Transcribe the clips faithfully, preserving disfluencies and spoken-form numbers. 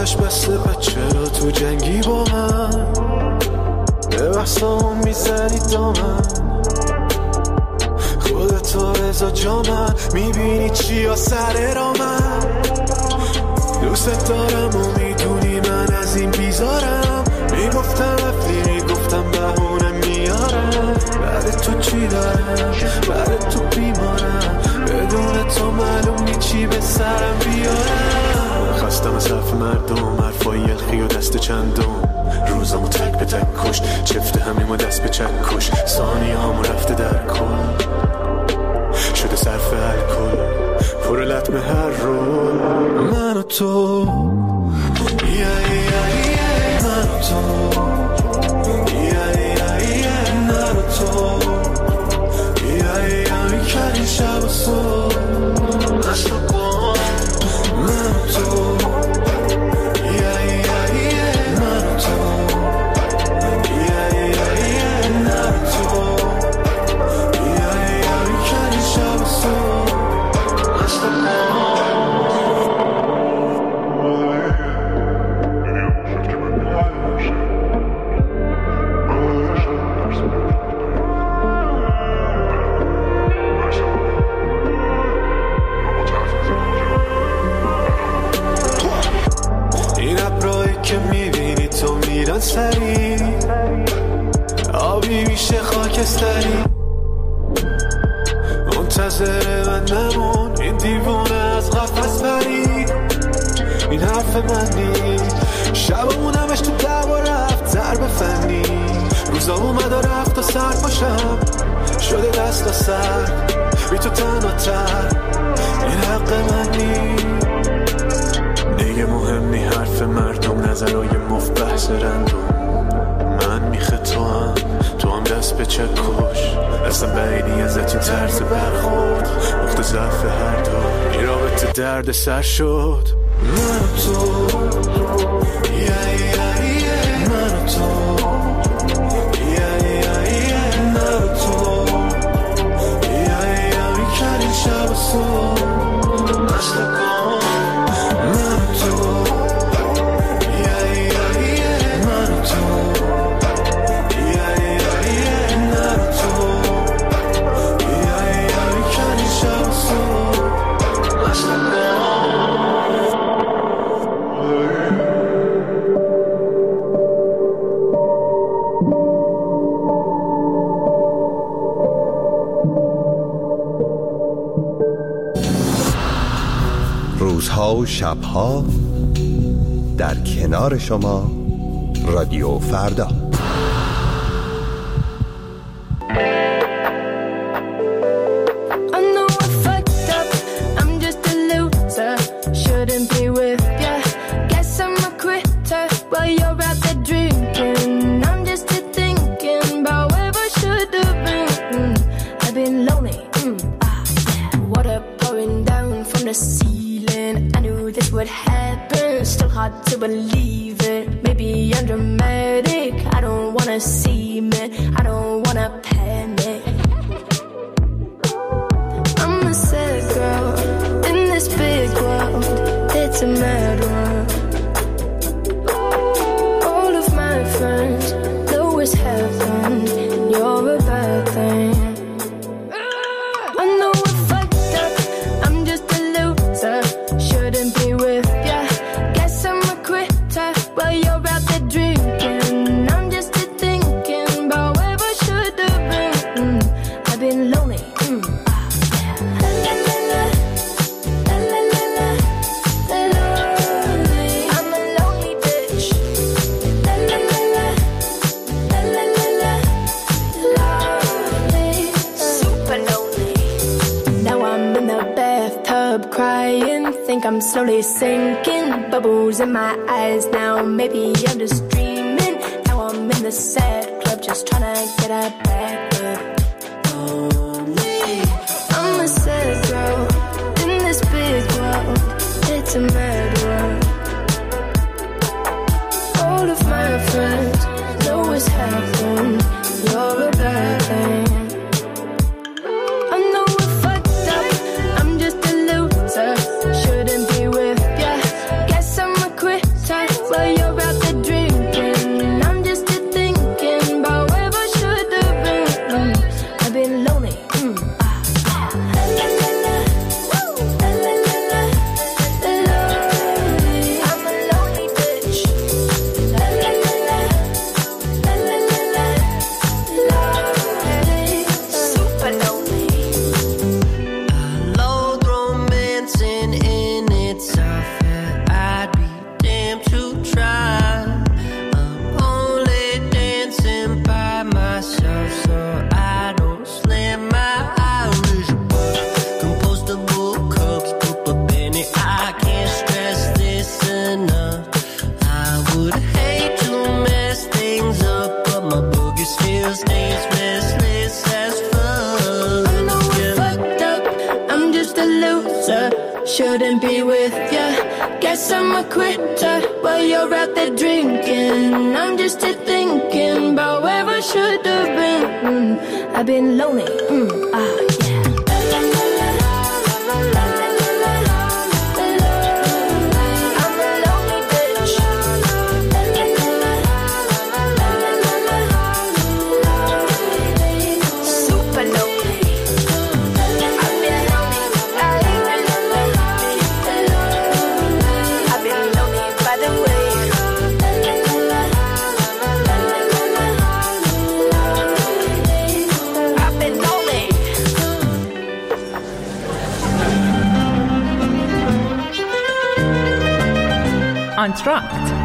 آتش بسته بچه رو تو جنگی با من به بحثامون میزنی دامن خودتو بزا جا من میبینی چی ها سر را من دوست دارم و میدونی من از این بیزارم میگفتم رفتی میگفتم بهونه میارم بعد تو چی دارم بعد تو بیمارم بدون تو معلوم نی چی به سرم بیارم خستم از حرف مردم حرفای یلخی و دست چندم روزمو تک به تک کشت چفته همیم دست به چک کش ثانیه همو رفته در کن شده صرف الکل پر لطمه هر رو من و تو یه یه یه من و تو یه یه یه من و تو یه یه میکنی شب و صبح نشتا کن من و تو یه یه یه من و تو یه یه یه من و تو یه یه میکنی شب و صبح نشتا کن سری آبی میشه خاکستری منتظر من نمون این دیوونه از قفس بری این حرف من نیست شبمون همش تو دعوا رفت ضرب فنی روزا اومد و رفت و سر باشم شده دست و سر بی تو تنها تر این حق من نیست دیگه مهم نی حرف مردم نظرهای مفت بحث رندوم من میخه تو هم تو هم دست به چک کش اصلا بعیدی ازت این طرز برخورد نقطه ضعف هر دو این رابطه درد سر شد من و تو یه یه یه من و تو یه یه یه من و تو یه یه میکنی شب و صبح نشتا کن من و تو یه یه یه من و تو روزها و شبها در کنار شما رادیو فردا. To believe it, maybe I'm dramatic. I don't wanna see me, I don't wanna panic. I'm a sad girl in this big world. It's a mad world. All of my friends know it's heaven, and you're a bad thing. I know I fucked up, I'm just a loser. Shouldn't be with ya. While you're out there drinking, I'm just thinking about where I should have been. Mm, I've been lonely. Mm, ah, yeah. La la la la, la la la la, lonely. I'm a lonely bitch. La la la la, la la la la, lonely, super lonely. Now I'm in the bathtub crying, think I'm slowly sinking. Bubbles in my eyes now, maybe I'm just dreaming. Now I'm in the sad club, just trying to get a back up. Lonely. I'm a sad girl in this big world. It's a mad world. All of my friends know it's heaven. You're a bad thing. I know I fucked up, I'm just a loser. Shouldn't be with ya. Guess I'm a quitter. Shouldn't be with ya. Guess I'm a quitter while you're out there drinking. I'm just here thinking about where I should have been. Mm, I've been lonely. Mm, ah, yeah. انتراکت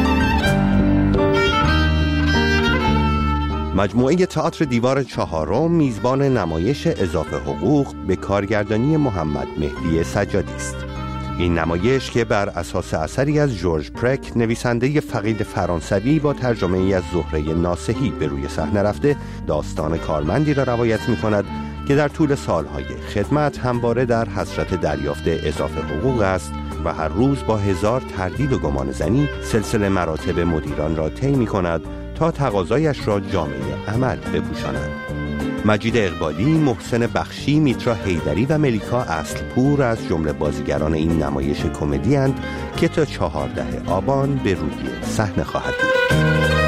مجموعه تئاتر دیوار چهارم میزبان نمایش اضافه حقوق به کارگردانی محمد مهدی سجادی است. این نمایش که بر اساس اثری از جورج پرک نویسنده فقید فرانسوی با ترجمه ای از زهره ناصحی به روی صحنه رفته، داستان کارمندی را روایت می‌کند که در طول سالهای خدمت همواره در حسرت دریافت اضافه حقوق است و هر روز با هزار تردید و گمان زنی سلسله مراتب مدیران را طی می‌کند تا تقاضایش را جامعه عمل بپوشاند. مجید اقبالی، محسن بخشی، میترا حیدری و ملیکا اصلپور از جمله بازیگران این نمایش کمدی اند که تا چهاردهم آبان به روی صحنه خواهد بود.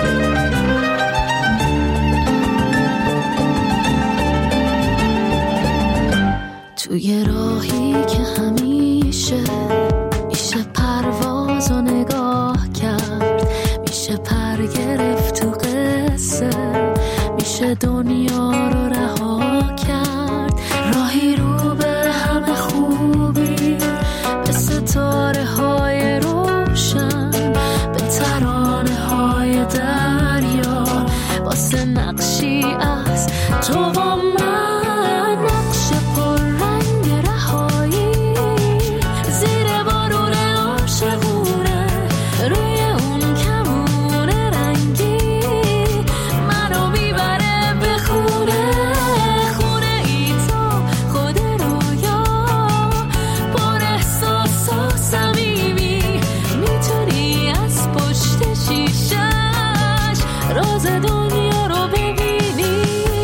توی راهی که همیشه میشه پرواز و نگاه کرد، میشه پر گرفت تو قصه، میشه دنیا رو رها کرد، راهی رو به همه خوبی، به ستاره های روشن، به ترانه های دریا، واسه نقشی از تو و من، نقش پر رنگ رهایی، زیر بارون عاشقونه، روی اون کمون رنگی، منو میبره به خونه، خونه ای تو خود رویا، پر احساس و صمیمی، میتونی از پشت شیشش راز دنیا رو ببینی.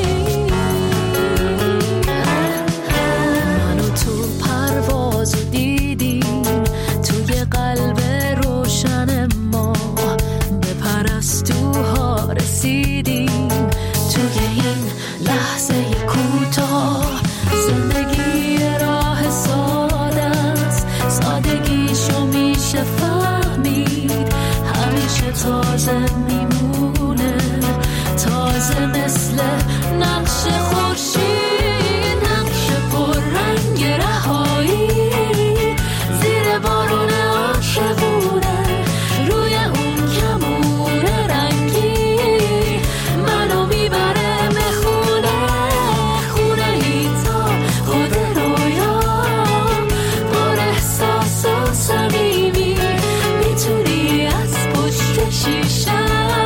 منو تو پرواز دیدیم، توی قلب روشن ما به پرستوها رسیدیم، توی این لحظه کوتاه زندگی راه ساده است، سادگیشو میشه فهمید، همیشه تازه میمونه، تازه مثل نقش خورشید، نقش پر رنگ رهایی، زیر بارون عاشقونه، روی اون کمون رنگی، منو میبره به خونه، خونه ای تا خود رویا، پر احساس و صمیمی، میتونی از پشت شیشه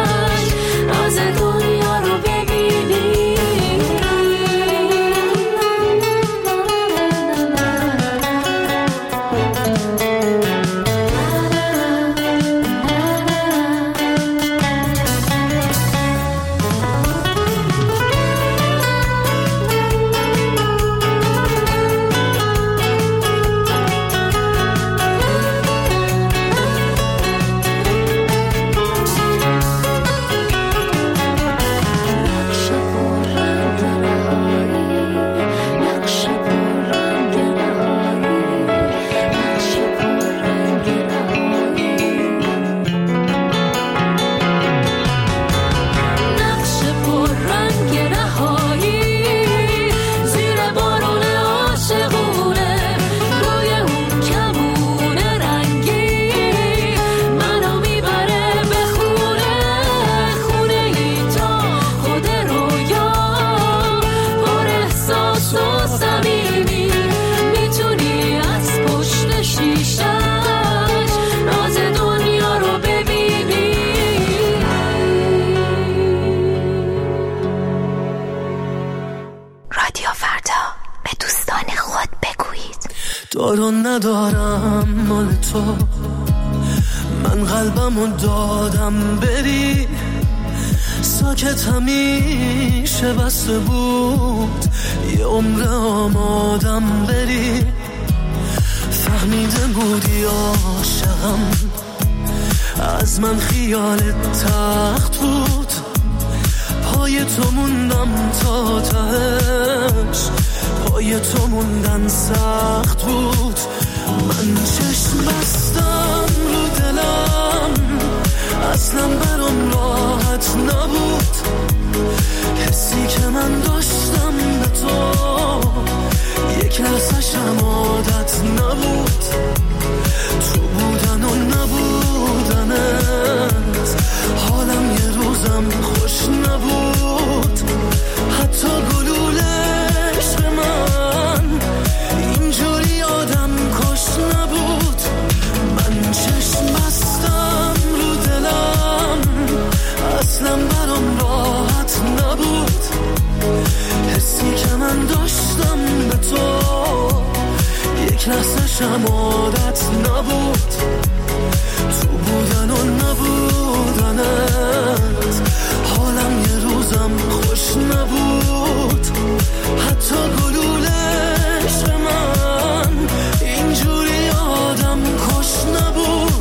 دارم ندارم مال تو، من قلبمو دادم بری، ساکت همیشه بسته بود یه عمر آمادم بری. فهمیده بودی عاشقم، از من خیالت تخت بود، پای تو موندم تا تهش، پای تو موندن سخت بود. من چشم بستم رو دلم، اصلا برام راحت نبود، حسی که من داشتم به تو یک لحظه‌شم عادت نبود، تو بودن و نبودنت حالم یه روزم خوش نبود، حتی گلولش به من اینجوری آدم کش نبود. من چشم بستم رو دلم، اصلا برام راحت نبود، حسی که من داشتم به تو یک لحظه شم عادت نبود، تو بودن و نبودنت حالم یه روزم خوش نبود، حتی گلولش به من اینجوری آدم کش نبود.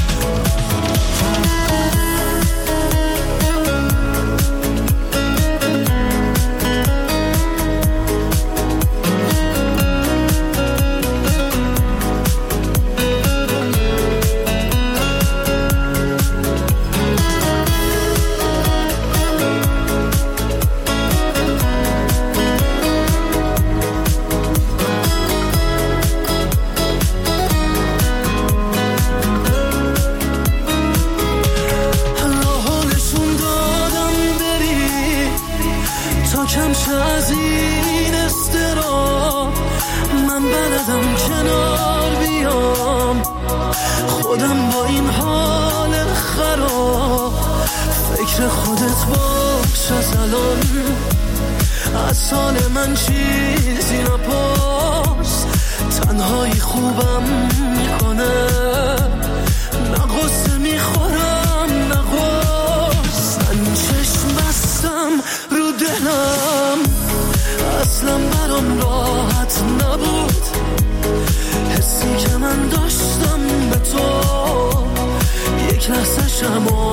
از این استرا من بلدم کنار بیام، خودم با این حال خراب، فکر خودت باش از الان، از حال من چیزی نپرس، تنهایی خوبم میکنه، نه غصه میخورم نه غص. من چشم بستم رو دلم، اصلا برام راحت نبود، حسی که من داشتم به تو یک لحظه شم